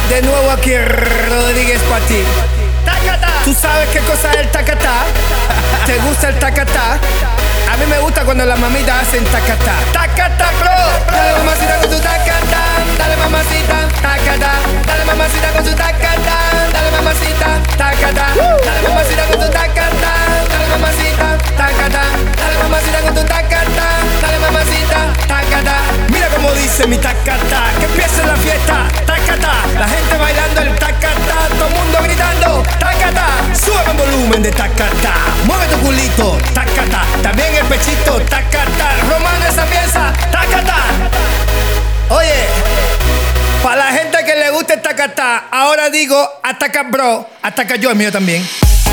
De nuevo aquí Rodríguez para ti. ¿Tú sabes qué cosa es el tacatá? ¿Te gusta el tacatá? A mí me gusta cuando las mamitas hacen tacatá. Tacatá, bro. Dale mamacita con tu tacatá. Dale mamacita, tacatá. Dale mamacita con tu tacatá. Dale mamacita, tacatá. Dale mamacita con tu tacatá. Dale mamacita, tacatá. Dale mamacita con tu tacatá. Dale mamacita, tacatá. Mira cómo dice mi tacatá. Que empiece la fiesta, tacatá. La gente bailando el tacatá. Todo el mundo gritando, tacatá. Sube el volumen de tacatá. Mueve tu culito, tacatá. También el pechito, tacatá. Romano esa pieza, tacatá. Oye, para la gente que le gusta el tacatá, ahora digo ataca bro, ataca yo, el mío también.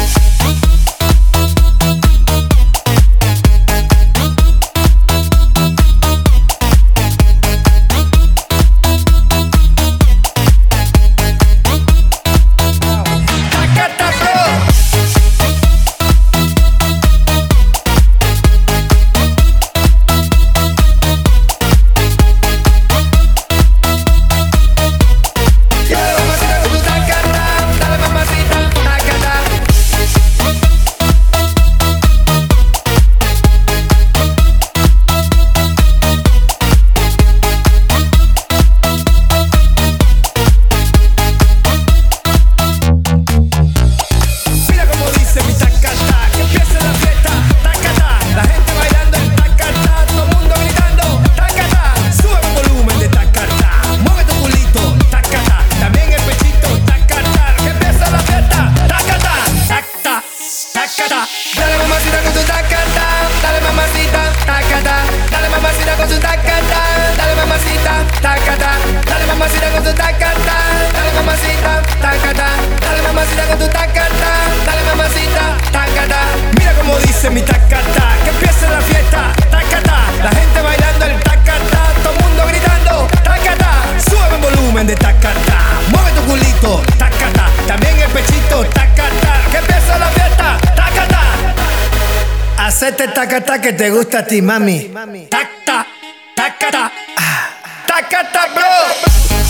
Dale mamacita con tu tacatá, dale mamacita, tacatá. Dale mamacita con tu tacatá, dale mamacita, tacatá. Dale mamacita con tu tacatá, dale mamacita, tacatá. Dale mamacita con tu tacatá, dale mamacita, tacatá. Mira cómo dice mi tacatá, que empiece la fiesta, tacatá. La gente bailando el tacatá, todo el mundo gritando, tacatá. Sube el volumen de tacatá, mueve tu culito, tacatá. También el pechito, tacatá. Que empiece la fiesta, tacatá. Hacete tacatá que te gusta a ti, mami. Tacatá, tacatá, tacatá, bro.